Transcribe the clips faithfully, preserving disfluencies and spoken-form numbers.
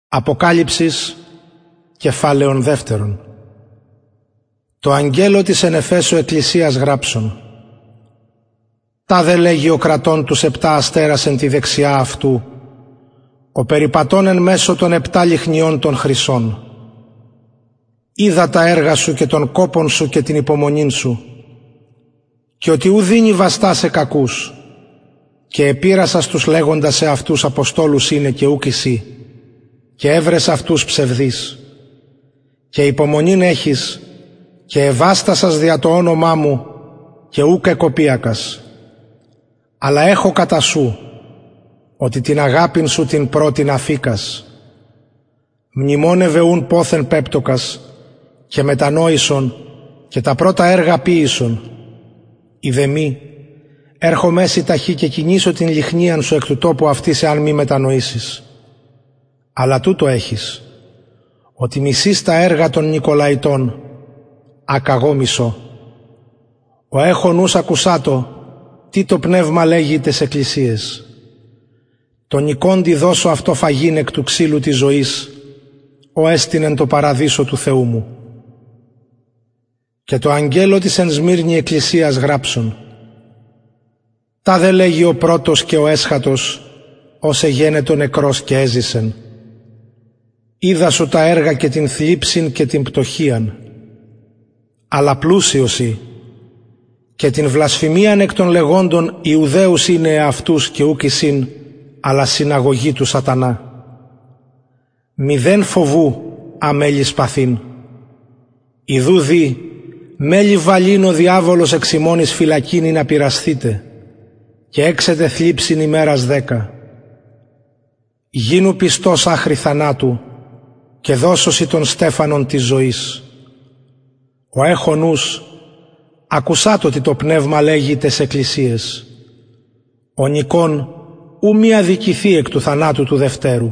Αποκάλυψης, κεφάλαιον δεύτερον. Το αγγέλο της εν Εφέσου εκκλησίας γράψον. Τάδε λέγει ο κρατών τους επτά αστέρας εν τη δεξιά αυτού, ο περιπατών εν μέσω των επτά λιχνιών των χρυσών. Είδα τα έργα σου και τον κόπον σου και την υπομονήν σου, και ότι ου δίνει βαστά σε κακούς, και επήρασας τους λέγοντας σε αυτούς αποστόλους είναι και ούκ εσύ, και έβρες αυτούς ψευδείς. Και υπομονήν έχεις, και ευάστασας δια το όνομά μου, και ούκ εκοπίακας. Αλλά έχω κατά σου, ότι την αγάπην σου την πρώτην αφήκας. Μνημόνευε ούν πόθεν πέπτοκας, και μετανόησον, και τα πρώτα έργα ποίησον. Ιδεμή, έρχομαι εσύ ταχύ και κινήσω την λιχνίαν σου εκ του τόπου αυτής εάν μη μετανοήσεις. Αλλά τούτο έχεις, ότι μισείς τα έργα των Νικολαϊτών, ακαγώ μισώ. Ο έχω νους ακουσάτο, τι το πνεύμα λέγει τες εκκλησίες. Τον νικόντι δώσω αυτό φαγήν εκ του ξύλου της ζωής, ο έστιν εν το παραδείσο του Θεού μου. Και το αγγέλο της εν Σμύρνη εκκλησίας γράψον. Τα δε λέγει ο πρώτος και ο έσχατος, ως εγένετο νεκρός και έζησεν. Είδα σου τα έργα και την θλίψην και την πτωχίαν, αλλά πλούσιοσι, και την βλασφημίαν εκ των λεγόντων Ιουδαίους είναι εαυτούς και ούκ εισήν, αλλά συναγωγή του σατανά. Μηδέν φοβού αμέλης παθήν. Ιδού δι, μέλη βαλήν ο διάβολος εξ ημώνης φυλακήν να πειρασθείτε, και έξετε θλίψην ημέρας δέκα. Γίνου πιστός άχρη θανάτου, και δώσωσι των στέφανων της ζωής. Ο έχω νους, ακουσάτο τι το πνεύμα λέγει τες εκκλησίες. Ο νικόν ου μη αδικηθεί εκ του θανάτου του δευτέρου.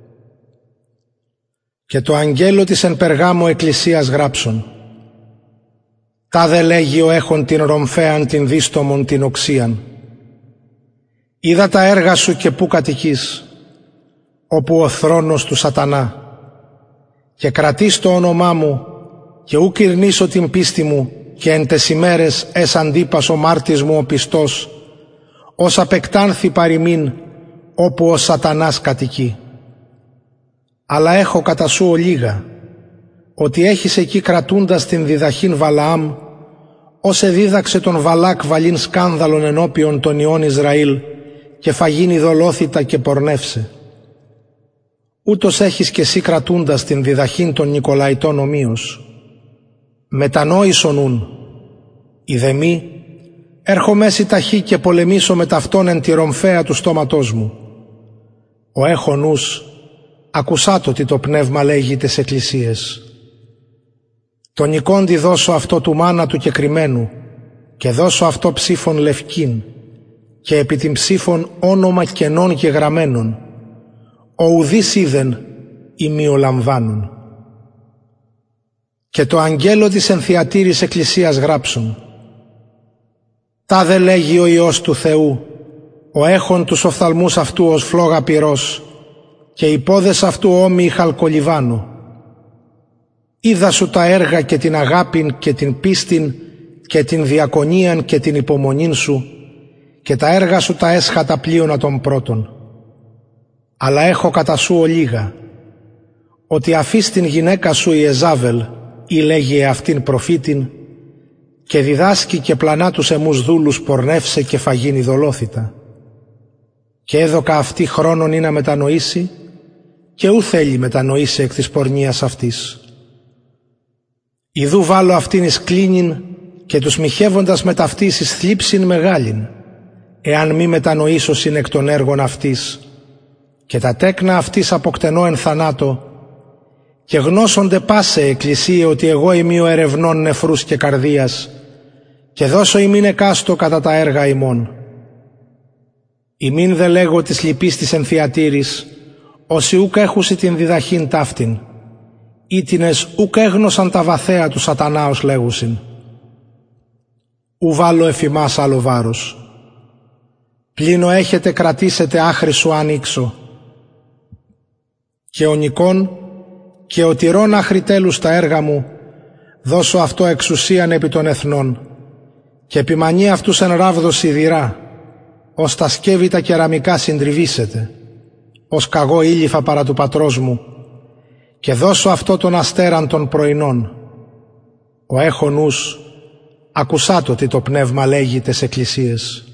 Και το αγγέλο της εν Περγάμο εκκλησίας γράψον. Τα δε λέγει ο έχων την ρομφέαν την δίστομον την οξίαν. Είδα τα έργα σου και πού κατοικείς, όπου ο θρόνος του σατανά. Και κρατείς το όνομά μου, και ου κυρνήσω την πίστη μου, και εν τες ημέρες ες αντίπας ο μάρτης μου ο πιστός, ως απεκτάνθη παροιμήν, όπου ο σατανάς κατοικεί. Αλλά έχω κατά σου ολίγα, ότι έχεις εκεί κρατούντας την διδαχήν Βαλαάμ, ως εδίδαξε τον Βαλάκ βαλήν σκάνδαλον ενώπιον των ιών Ισραήλ, και φαγήν ειδωλόθητα και πορνεύσε. Ούτως έχεις και εσύ κρατούντας την διδαχήν των Νικολαϊτών ομοίως. Μετανόησον ούν, ιδεμή, έρχομαι εσύ ταχύ και πολεμήσω με ταυτόν εν τη ρομφαία του στόματός μου. Ο έχω νους, ακουσάτο τι το πνεύμα λέγει τες εκκλησίες. Τον νικόντι δώσω αυτό του μάνα του κεκριμένου, και δώσω αυτό ψήφων λευκήν, και επί την ψήφων όνομα κενών και γραμμένων, ο ουδής είδεν ημιολαμβάνων. Και το αγγέλο της εν Θυατήρης εκκλησίας γράψουν. Τα δε λέγει ο Υιός του Θεού, ο έχων τους οφθαλμούς αυτού ως φλόγα πυρός, και οι πόδες αυτού όμοιοι χαλκολιβάνου. Είδα σου τα έργα και την αγάπην και την πίστην και την διακονίαν και την υπομονήν σου, και τα έργα σου τα έσχατα πλείωνα των πρώτων. Αλλά έχω κατά σου ολίγα, ότι αφείς την γυναίκα σου η Εζάβελ, ή λέγει αυτήν προφήτην, και διδάσκει και πλανά τους εμούς δούλους πορνεύσε και φαγήν ειδωλόθητα. Και έδωκα αυτή χρόνον ή να μετανοήσει, και ου θέλει μετανοήσει εκ της πορνείας αυτής. Ιδού βάλω αυτήν εις κλίνην, και τους μοιχεύοντας με ταυτής εις θλίψην μεγάλην, εάν μη μετανοήσωσιν εκ των έργων αυτής, και τα τέκνα αυτής αποκτενώ εν θανάτω, και γνώσονται πάσε εκκλησίε ότι εγώ είμαι ο ερευνών νεφρούς και καρδίας, και δώσω ημίν εκάστο κατά τα έργα ημών. Ημίν δε λέγω της λυπής της εν Θυατήρης, όσοι ούκ έχουσι την διδαχήν ταύτην, ήτινες ούκ έγνωσαν τα βαθέα του σατανάος λέγουσιν. Ου βάλω εφημάς άλλο βάρος. Πλήνω έχετε κρατήσετε άχρη σου ανοίξω. Και ο νικόν και ο τηρών άχρη τέλους τα έργα μου, δώσω αυτό εξουσίαν επί των εθνών, και επιμανεί αυτούς εν ράβδος σιδηρά, ως τα σκεύη τα κεραμικά συντριβήσετε, ως καγώ ήλιφα παρά του πατρός μου, και δώσω αυτό των αστέραν των πρωινών. Ο έχων νους, ακουσάτο τι το πνεύμα λέγει τες εκκλησίες.